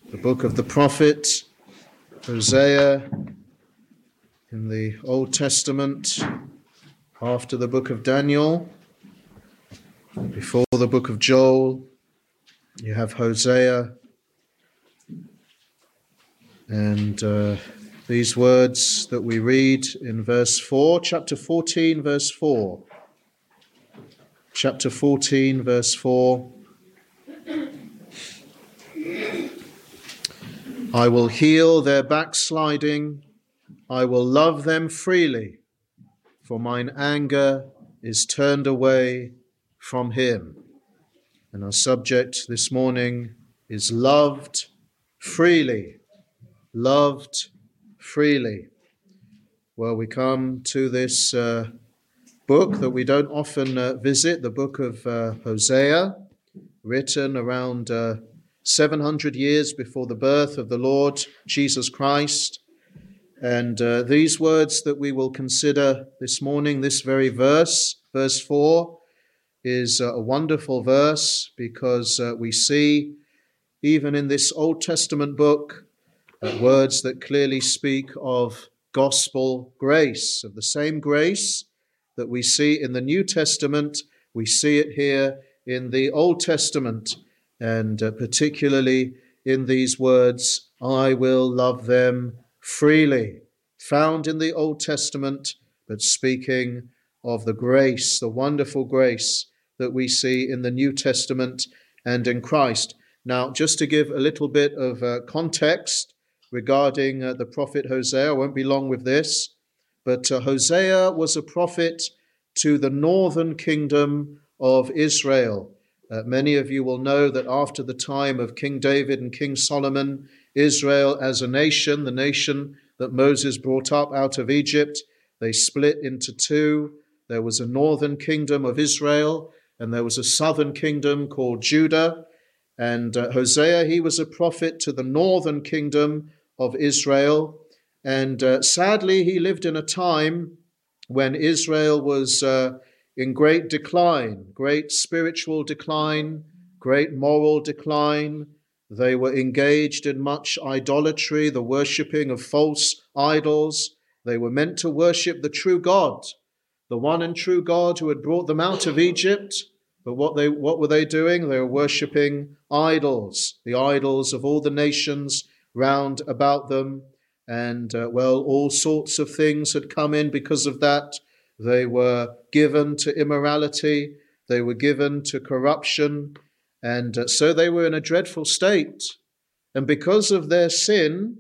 The book of the prophet Hosea in the Old Testament, after the book of Daniel, before the book of Joel. You have Hosea, and these words that we read in verse 4, chapter 14, verse 4. Chapter 14, verse 4. I will heal their backsliding, I will love them freely, for mine anger is turned away from him. And our subject this morning is loved freely. Loved freely. Well, we come to this book that we don't often visit, the book of Hosea, written around 700 years before the birth of the Lord Jesus Christ. And these words that we will consider this morning, this very verse, verse 4, is a wonderful verse because we see, even in this Old Testament book, words that clearly speak of gospel grace, of the same grace that we see in the New Testament. We see it here in the Old Testament, and particularly in these words, I will love them freely, found in the Old Testament, but speaking of the grace, the wonderful grace that we see in the New Testament and in Christ. Now, just to give a little bit of context regarding the prophet Hosea, I won't be long with this, but Hosea was a prophet to the northern kingdom of Israel. Many of you will know that after the time of King David and King Solomon, Israel as a nation, the nation that Moses brought up out of Egypt, they split into two. There was a northern kingdom of Israel, and there was a southern kingdom called Judah. And Hosea, he was a prophet to the northern kingdom of Israel. And sadly, he lived in a time when Israel was in great decline, great spiritual decline, great moral decline. They were engaged in much idolatry, the worshipping of false idols. They were meant to worship the true God, the one and true God who had brought them out of Egypt. But what were they doing? They were worshipping idols, the idols of all the nations round about them. And, all sorts of things had come in because of that. They were given to immorality. They were given to corruption. And so they were in a dreadful state. And because of their sin,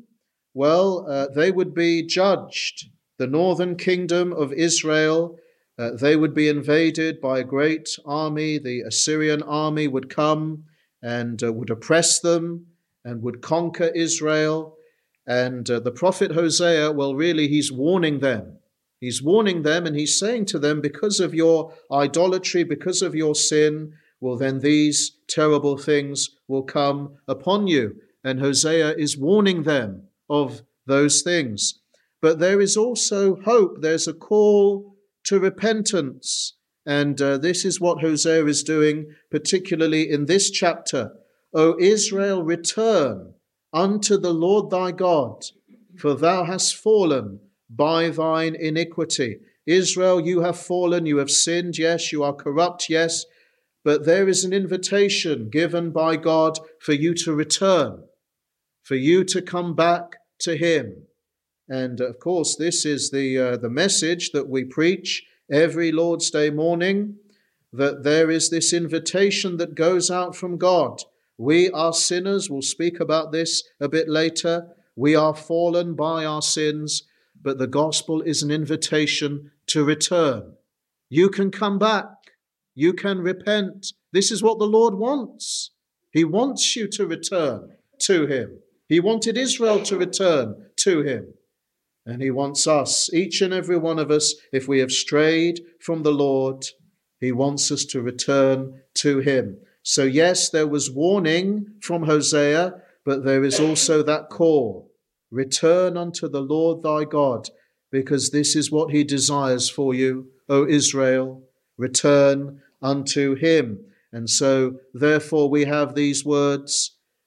they would be judged. The northern kingdom of Israel, they would be invaded by a great army. The Assyrian army would come and would oppress them and would conquer Israel. And the prophet Hosea, he's warning them. He's warning them, and he's saying to them, because of your idolatry, because of your sin, then these terrible things will come upon you. And Hosea is warning them of those things. But there is also hope. There's a call to repentance. And this is what Hosea is doing, particularly in this chapter. O Israel, return unto the Lord thy God, for thou hast fallen by thine iniquity. Israel, you have fallen, you have sinned, yes, you are corrupt, yes, but there is an invitation given by God for you to return, for you to come back to him. And of course, this is the message that we preach every Lord's Day morning, that there is this invitation that goes out from God. We are sinners. We'll speak about this a bit later. We are fallen by our sins, but the gospel is an invitation to return. You can come back. You can repent. This is what the Lord wants. He wants you to return to him. He wanted Israel to return to him. And he wants us, each and every one of us, if we have strayed from the Lord, he wants us to return to him. So yes, there was warning from Hosea, but there is also that call. Return unto the Lord thy God, because this is what he desires for you, O Israel. Return unto him. And so, therefore, we have these words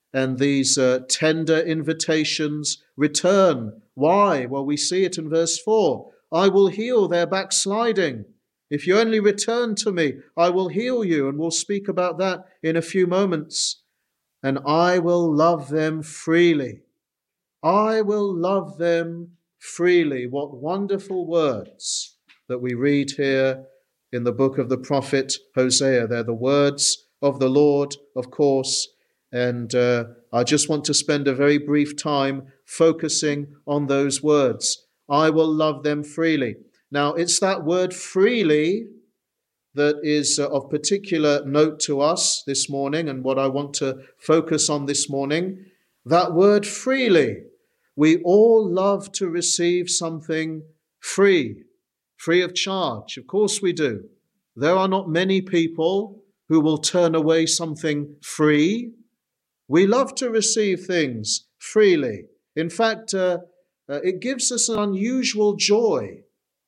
and these tender invitations return. Why? Well, we see it in verse 4. I will heal their backsliding. If you only return to me, I will heal you. And we'll speak about that in a few moments. And I will love them freely. I will love them freely. What wonderful words that we read here in the book of the prophet Hosea. They're the words of the Lord, of course. And I just want to spend a very brief time focusing on those words. I will love them freely. Now, it's that word freely that is of particular note to us this morning, and what I want to focus on this morning. That word freely. We all love to receive something free of charge. Of course we do. There are not many people who will turn away something free. We love to receive things freely. In fact, it gives us an unusual joy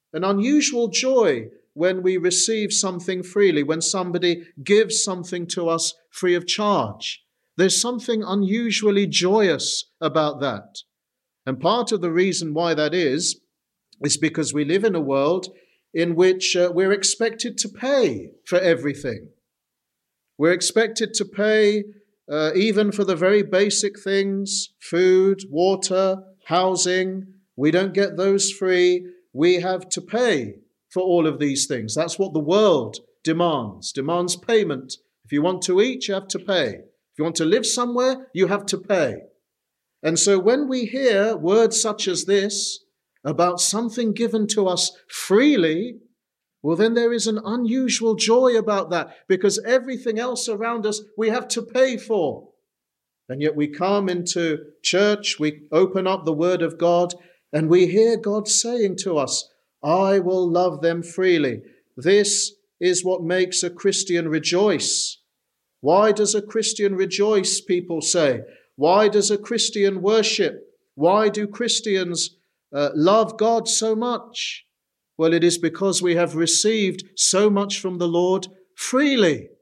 when we receive something freely, when somebody gives something to us free of charge. There's something unusually joyous about that. And part of the reason why that is because we live in a world in which we're expected to pay for everything. We're expected to pay even for the very basic things, food, water, housing. We don't get those free. We have to pay for all of these things. That's what the world demands payment. If you want to eat, you have to pay. If you want to live somewhere, you have to pay. And so when we hear words such as this about something given to us freely, well, then there is an unusual joy about that, because everything else around us we have to pay for. And yet we come into church, we open up the Word of God, and we hear God saying to us, I will love them freely. This is what makes a Christian rejoice. Why does a Christian rejoice, people say? Why does a Christian worship? Why do Christians love God so much? Well, it is because we have received so much from the Lord freely.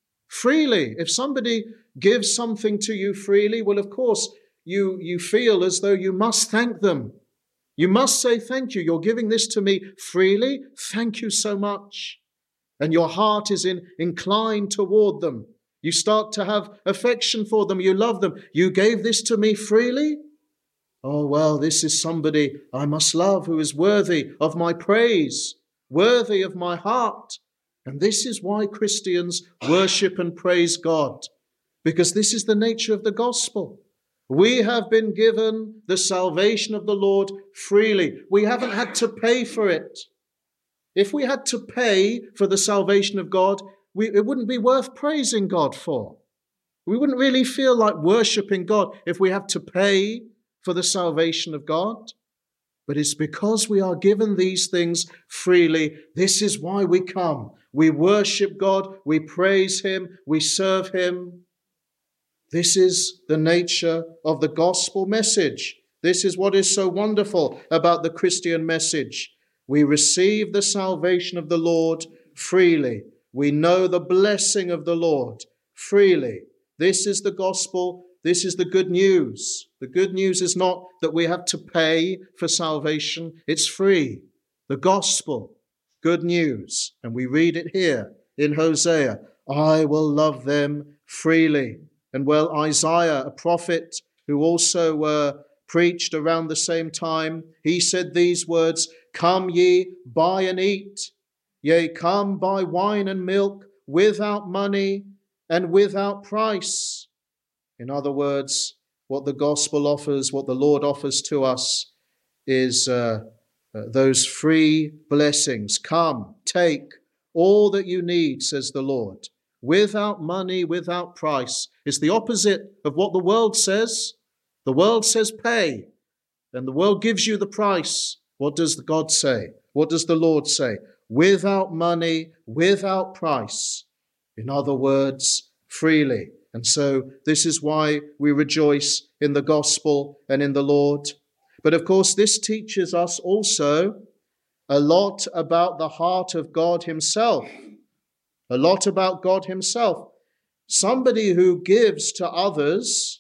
Freely. If somebody gives something to you freely, well, of course, you feel as though you must thank them. You must say thank you. You're giving this to me freely. Thank you so much. And your heart is inclined toward them. You start to have affection for them. You love them. You gave this to me freely? Oh, well, this is somebody I must love who is worthy of my praise, worthy of my heart. And this is why Christians worship and praise God, because this is the nature of the gospel. We have been given the salvation of the Lord freely. We haven't had to pay for it. If we had to pay for the salvation of God, it wouldn't be worth praising God for. We wouldn't really feel like worshiping God if we have to pay for the salvation of God. But it's because we are given these things freely. This is why we come. We worship God, we praise Him, we serve Him. This is the nature of the gospel message. This is what is so wonderful about the Christian message. We receive the salvation of the Lord freely. We know the blessing of the Lord freely. This is the gospel. This is the good news. The good news is not that we have to pay for salvation. It's free. The gospel, good news. And we read it here in Hosea. I will love them freely. And well, Isaiah, a prophet who also preached around the same time, he said these words, Come ye, buy and eat. Yea, come buy wine and milk without money and without price. In other words, what the gospel offers, what the Lord offers to us is those free blessings. Come, take all that you need, says the Lord, without money, without price. It's the opposite of what the world says. The world says pay, and the world gives you the price. What does God say? What does the Lord say? Without money, without price. In other words, freely. And so this is why we rejoice in the gospel and in the Lord. But of course, this teaches us also a lot about the heart of God Himself. A lot about God Himself. Somebody who gives to others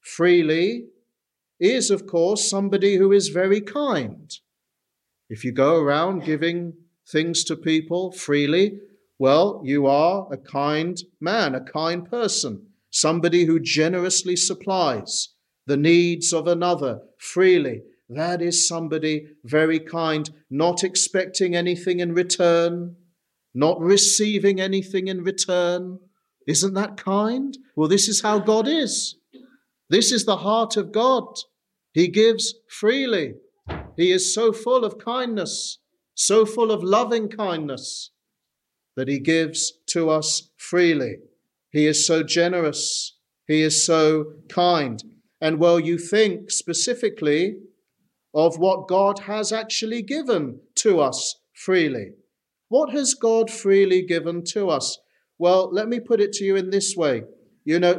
freely is, of course, somebody who is very kind. If you go around giving things to people freely, well, you are a kind man, a kind person, somebody who generously supplies the needs of another freely. That is somebody very kind, not expecting anything in return, not receiving anything in return. Isn't that kind? Well, this is how God is. This is the heart of God. He gives freely. He is so full of kindness, so full of loving kindness, that he gives to us freely. He is so generous. He is so kind. And well, you think specifically of what God has actually given to us freely. What has God freely given to us? Well, let me put it to you in this way. You know,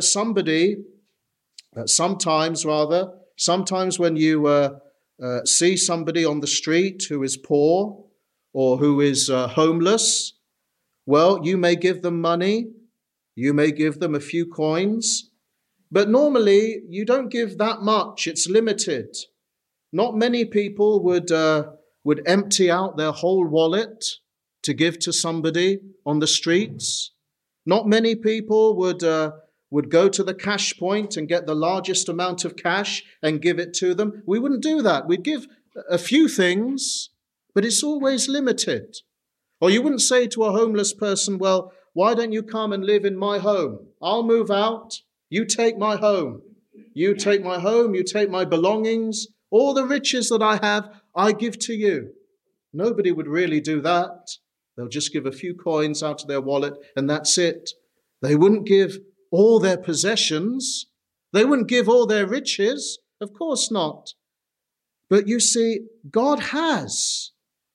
sometimes when you see somebody on the street who is poor or who is homeless, well, you may give them money, you may give them a few coins, but normally you don't give that much. It's limited. Not many people would empty out their whole wallet to give to somebody on the streets. Not many people would go to the cash point and get the largest amount of cash and give it to them. We wouldn't do that. We'd give a few things, but it's always limited. Or you wouldn't say to a homeless person, well, why don't you come and live in my home? I'll move out. You take my home. You take my home. You take my belongings. All the riches that I have, I give to you. Nobody would really do that. They'll just give a few coins out of their wallet and that's it. They wouldn't give all their possessions. They wouldn't give all their riches. Of course not. But you see, God has,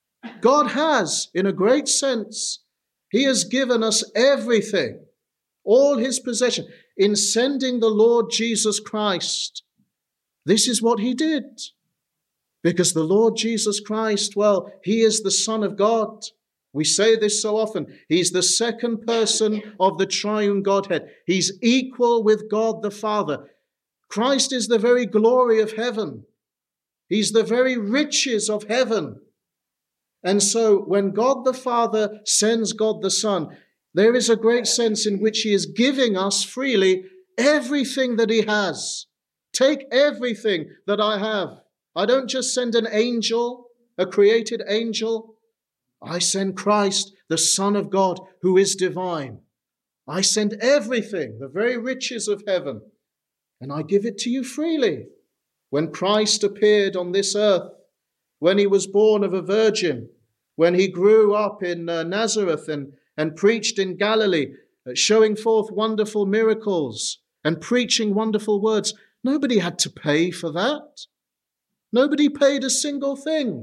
in a great sense, he has given us everything, all his possession. In sending the Lord Jesus Christ, this is what he did. Because the Lord Jesus Christ, well, he is the Son of God. We say this so often. He's the second person of the triune Godhead. He's equal with God the Father. Christ is the very glory of heaven. He's the very riches of heaven. And so when God the Father sends God the Son, there is a great sense in which he is giving us freely everything that he has. Take everything that I have. I don't just send an angel, a created angel. I send Christ, the Son of God, who is divine. I send everything, the very riches of heaven, and I give it to you freely. When Christ appeared on this earth, when he was born of a virgin, when he grew up in Nazareth and preached in Galilee, showing forth wonderful miracles and preaching wonderful words, nobody had to pay for that. Nobody paid a single thing.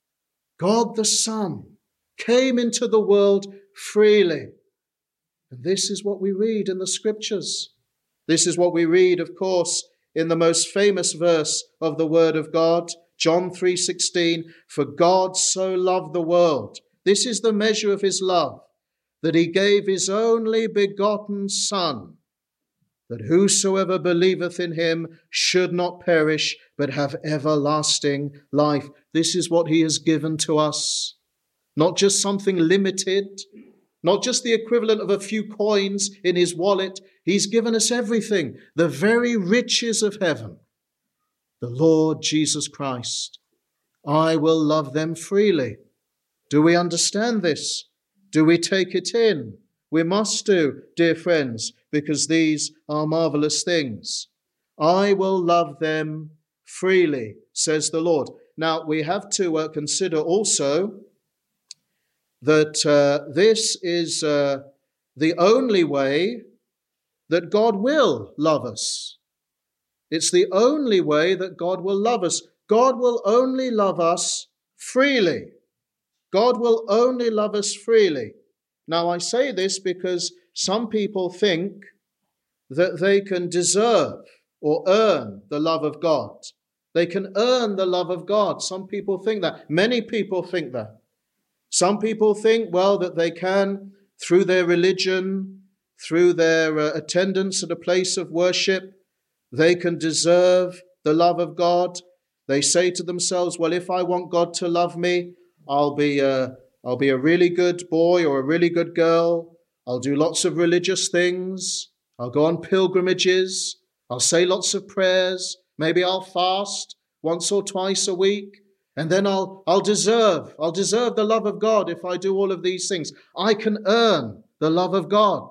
God the Son came into the world freely. And this is what we read in the scriptures. This is what we read, of course, in the most famous verse of the Word of God, John 3:16, for God so loved the world. This is the measure of his love, that he gave his only begotten Son, that whosoever believeth in him should not perish, but have everlasting life. This is what he has given to us. Not just something limited, not just the equivalent of a few coins in his wallet. He's given us everything, the very riches of heaven. The Lord Jesus Christ. I will love them freely. Do we understand this? Do we take it in? We must do, dear friends, because these are marvelous things. I will love them freely, says the Lord. Now, we have to consider also that this is the only way that God will love us. It's the only way that God will love us. God will only love us freely. God will only love us freely. Now, I say this because some people think that they can deserve or earn the love of God. They can earn the love of God. Some people think that. Many people think that. Some people think, well, that they can, through their religion, through their attendance at a place of worship, They can deserve the love of God. They say to themselves, well, if I want God to love me, I'll be a really good boy or a really good girl. I'll do lots of religious things. I'll go on pilgrimages. I'll say lots of prayers. Maybe I'll fast once or twice a week. And then I'll deserve the love of God if I do all of these things. I can earn the love of God.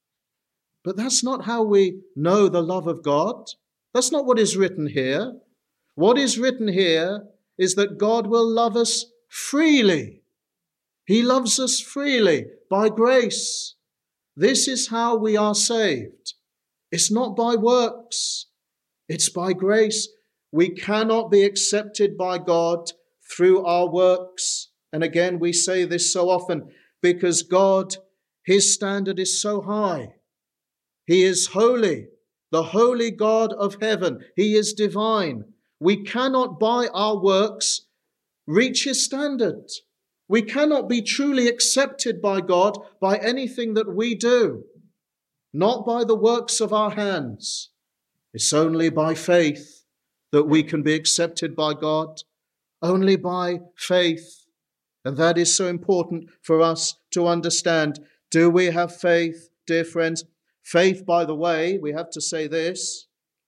But that's not how we know the love of God. That's not what is written here. What is written here is that God will love us freely. He loves us freely by grace. This is how we are saved. It's not by works. It's by grace. We cannot be accepted by God through our works. And again, we say this so often because God, his standard is so high. He is holy, the holy God of heaven. He is divine. We cannot by our works reach his standard. We cannot be truly accepted by God by anything that we do, not by the works of our hands. It's only by faith that we can be accepted by God, only by faith. And that is so important for us to understand. Do we have faith, dear friends? Faith, by the way, we have to say this.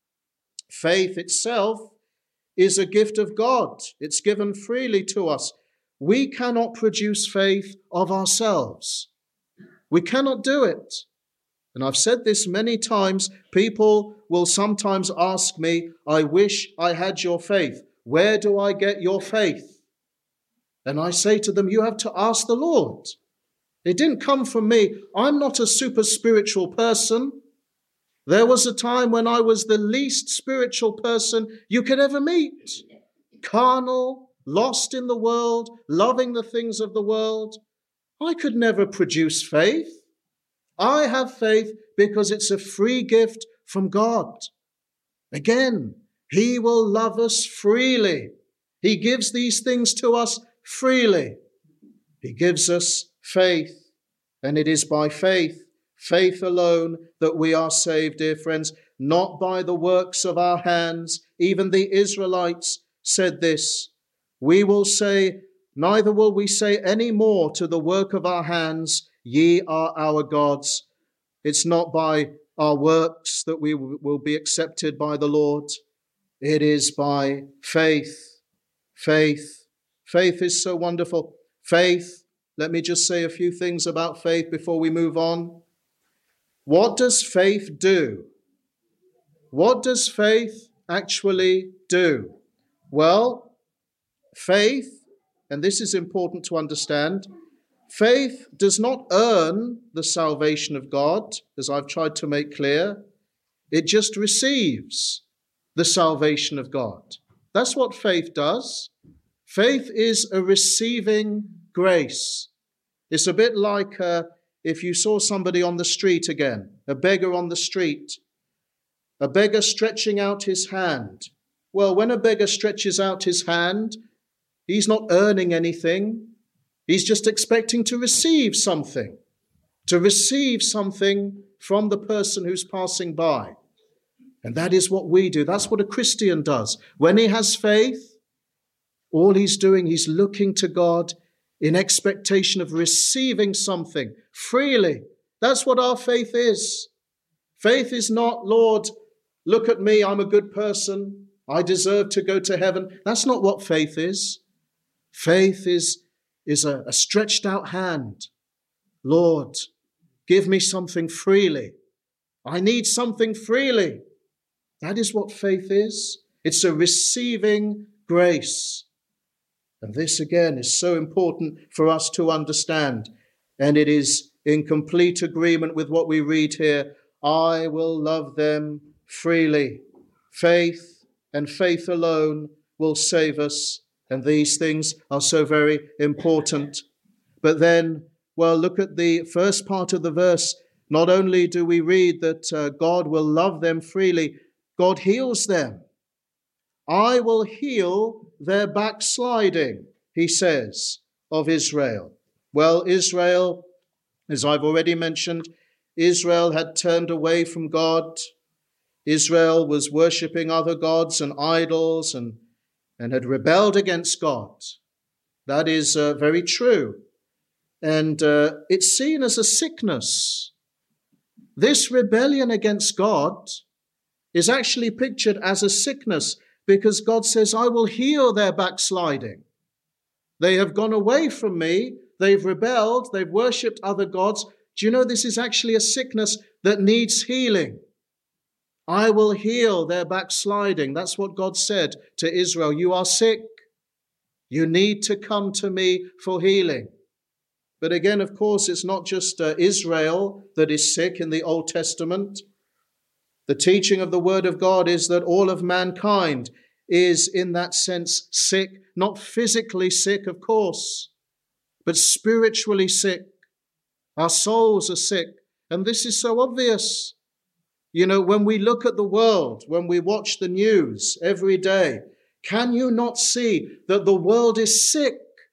Faith itself is a gift of God. It's given freely to us. We cannot produce faith of ourselves. We cannot do it. And I've said this many times. People will sometimes ask me, I wish I had your faith. Where do I get your faith? And I say to them, you have to ask the Lord. It didn't come from me. I'm not a super spiritual person. There was a time when I was the least spiritual person you could ever meet. Carnal, lost in the world, loving the things of the world. I could never produce faith. I have faith because it's a free gift from God. Again, he will love us freely. He gives these things to us freely. He gives us faith, and it is by faith, faith alone, that we are saved, dear friends, not by the works of our hands. Even the Israelites said this. We will say, neither will we say any more to the work of our hands, ye are our gods. It's not by our works that we will be accepted by the Lord. It is by faith. Faith. Faith is so wonderful. Faith, let me just say a few things about faith before we move on. What does faith do? What does faith actually do? Well, faith, and this is important to understand, faith does not earn the salvation of God, as I've tried to make clear. It just receives the salvation of God. That's what faith does. Faith is a receiving grace. It's a bit like if you saw somebody on the street again, a beggar on the street, a beggar stretching out his hand. Well, when a beggar stretches out his hand, he's not earning anything. He's just expecting to receive something from the person who's passing by. And that is what we do. That's what a Christian does. When he has faith, all he's doing, he's looking to God in expectation of receiving something freely. That's what our faith is. Faith is not, Lord, look at me, I'm a good person, I deserve to go to heaven. That's not what faith is. Faith is a stretched out hand. Lord, give me something freely. I need something freely. That is what faith is. It's a receiving grace. And this again is so important for us to understand. And it is in complete agreement with what we read here. I will love them freely. Faith and faith alone will save us. And these things are so very important. But then, well, look at the first part of the verse. Not only do we read that God will love them freely, God heals them. I will heal their backsliding, he says of Israel. Well, Israel, as I've already mentioned, Israel had turned away from God. Israel was worshipping other gods and idols and had rebelled against God. That is very true. And it's seen as a sickness. This rebellion against God is actually pictured as a sickness because God says, I will heal their backsliding. They have gone away from me. They've rebelled. They've worshipped other gods. Do you know this is actually a sickness that needs healing? I will heal their backsliding. That's what God said to Israel. You are sick. You need to come to me for healing. But again, of course, it's not just Israel that is sick in the Old Testament. The teaching of the Word of God is that all of mankind is in that sense sick, not physically sick, of course, but spiritually sick. Our souls are sick. And this is so obvious. You know, when we look at the world, when we watch the news every day, can you not see that the world is sick?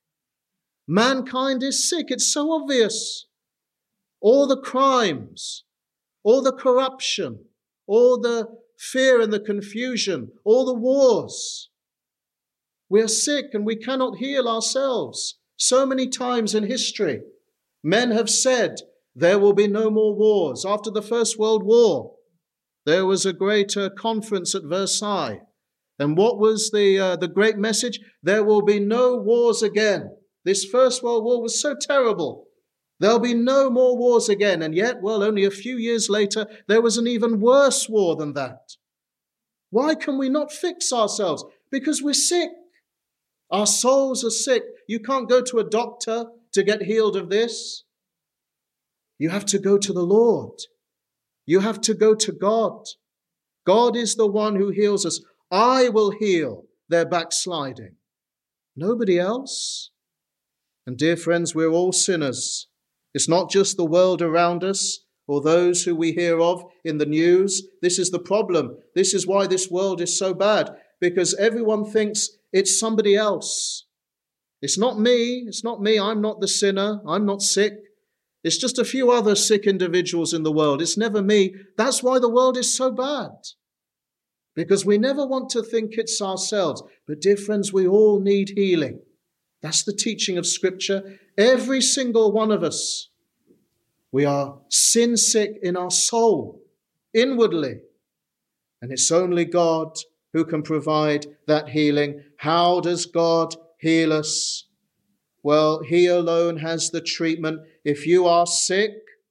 Mankind is sick. It's so obvious. All the crimes, all the corruption, all the fear and the confusion, all the wars. We are sick and we cannot heal ourselves. So many times in history, men have said there will be no more wars. After the First World War, there was a great conference at Versailles. And what was the great message? There will be no wars again. This First World War was so terrible. There'll be no more wars again. And yet, well, only a few years later, there was an even worse war than that. Why can we not fix ourselves? Because we're sick. Our souls are sick. You can't go to a doctor to get healed of this. You have to go to the Lord. You have to go to God. God is the one who heals us. I will heal their backsliding. Nobody else. And dear friends, we're all sinners. It's not just the world around us or those who we hear of in the news. This is the problem. This is why this world is so bad, because everyone thinks it's somebody else. It's not me. It's not me. I'm not the sinner. I'm not sick. It's just a few other sick individuals in the world. It's never me. That's why the world is so bad. Because we never want to think it's ourselves. But dear friends, we all need healing. That's the teaching of Scripture. Every single one of us, we are sin sick in our soul, inwardly. And it's only God who can provide that healing. How does God heal us? Well, He alone has the treatment. If you are sick,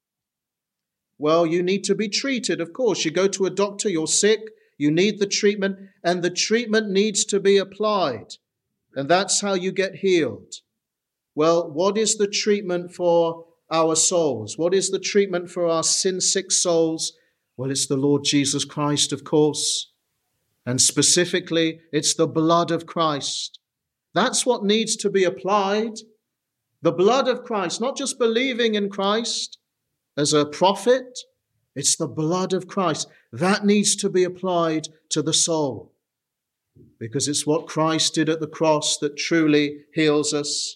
well, you need to be treated. Of course, you go to a doctor, you're sick, you need the treatment, and the treatment needs to be applied. And that's how you get healed. Well, what is the treatment for our souls? What is the treatment for our sin-sick souls? Well, it's the Lord Jesus Christ, of course. And specifically, it's the blood of Christ. That's what needs to be applied. The blood of Christ, not just believing in Christ as a prophet. It's the blood of Christ. That needs to be applied to the soul. Because it's what Christ did at the cross that truly heals us.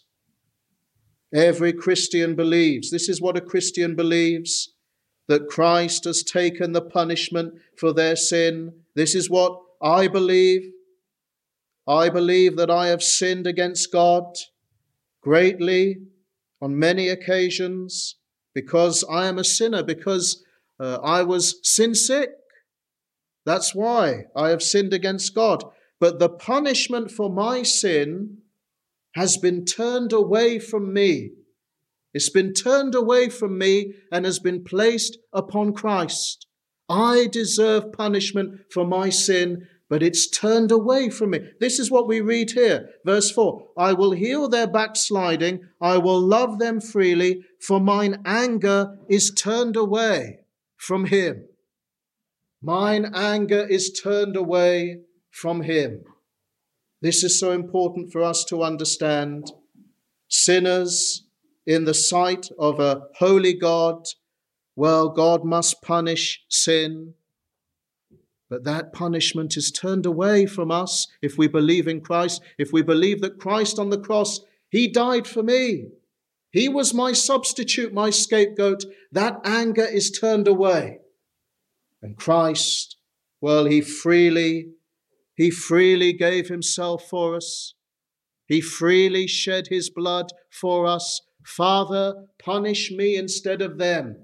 Every Christian believes, this is what a Christian believes, that Christ has taken the punishment for their sin. This is what I believe. I believe that I have sinned against God greatly on many occasions because I am a sinner, because I was sin sick. That's why I have sinned against God. But the punishment for my sin has been turned away from me. It's been turned away from me and has been placed upon Christ. I deserve punishment for my sin, but it's turned away from me. This is what we read here. Verse 4, I will heal their backsliding. I will love them freely, for mine anger is turned away from him. Mine anger is turned away from him. This is so important for us to understand. Sinners in the sight of a holy God, well, God must punish sin. But that punishment is turned away from us if we believe in Christ, if we believe that Christ on the cross, he died for me. He was my substitute, my scapegoat. That anger is turned away. And Christ Well, he freely gave himself for us. He freely shed his blood for us. Father, punish me instead of them.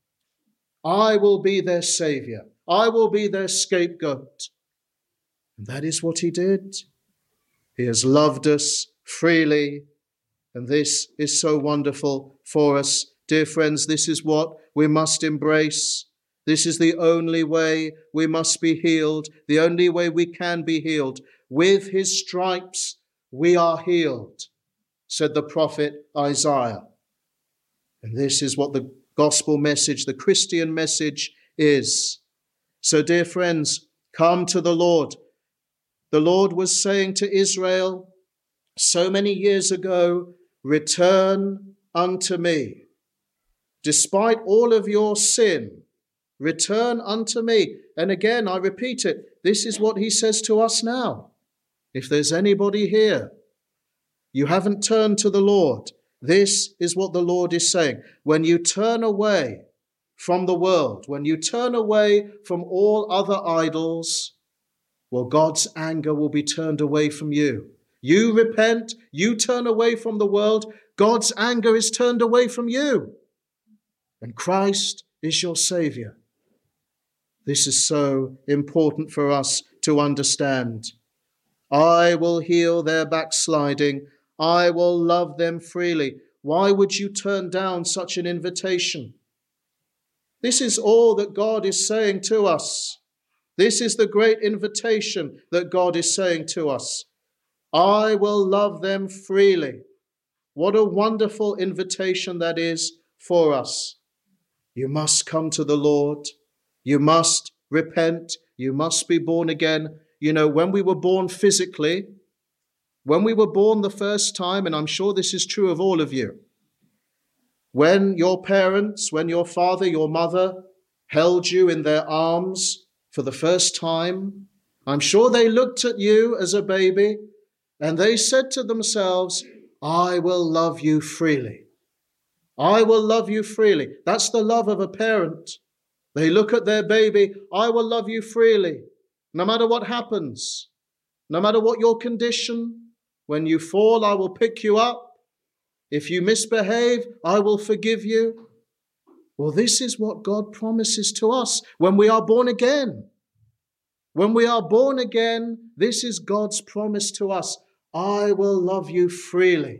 I will be their Savior. I will be their scapegoat. And that is what he did. He has loved us freely, and this is so wonderful for us. Dear friends, this is what we must embrace. This is the only way we must be healed, the only way we can be healed. With his stripes we are healed, said the prophet Isaiah. And this is what the gospel message, the Christian message is. So, dear friends, come to the Lord. The Lord was saying to Israel so many years ago, return unto me. Despite all of your sin, return unto me. And again, I repeat it, this is what he says to us now. If there's anybody here, you haven't turned to the Lord, this is what the Lord is saying. When you turn away from the world, when you turn away from all other idols, well, God's anger will be turned away from you. You repent, you turn away from the world, God's anger is turned away from you. And Christ is your Savior. This is so important for us to understand. I will heal their backsliding. I will love them freely. Why would you turn down such an invitation? This is all that God is saying to us. This is the great invitation that God is saying to us. I will love them freely. What a wonderful invitation that is for us. You must come to the Lord. You must repent. You must be born again. You know, when we were born physically, when we were born the first time, and I'm sure this is true of all of you, when your parents, when your father, your mother held you in their arms for the first time, I'm sure they looked at you as a baby and they said to themselves, I will love you freely. I will love you freely. That's the love of a parent. They look at their baby, I will love you freely, no matter what happens, no matter what your condition. When you fall, I will pick you up. If you misbehave, I will forgive you. Well, this is what God promises to us when we are born again. When we are born again, this is God's promise to us. I will love you freely.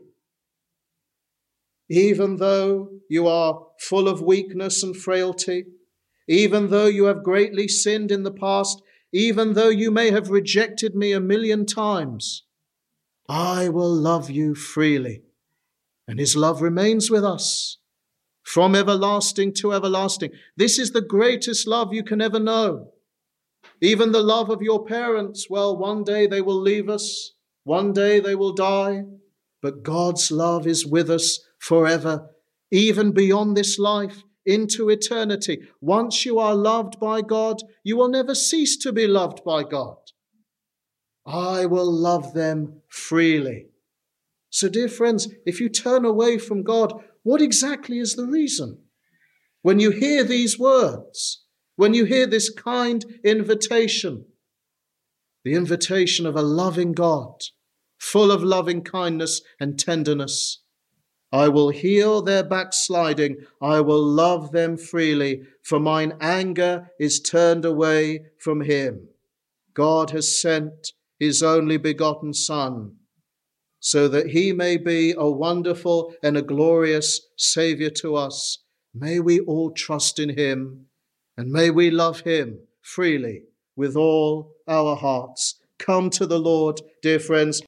Even though you are full of weakness and frailty, even though you have greatly sinned in the past, even though you may have rejected me 1,000,000 times, I will love you freely. And his love remains with us from everlasting to everlasting. This is the greatest love you can ever know. Even the love of your parents, well, one day they will leave us. One day they will die. But God's love is with us forever, even beyond this life, into eternity. Once you are loved by God, you will never cease to be loved by God. I will love them freely. So, dear friends, if you turn away from God, what exactly is the reason? When you hear these words, when you hear this kind invitation, the invitation of a loving God, full of loving kindness and tenderness, I will heal their backsliding, I will love them freely, for mine anger is turned away from him. God has sent his only begotten Son, so that he may be a wonderful and a glorious Savior to us. May we all trust in him, and may we love him freely with all our hearts. Come to the Lord, dear friends.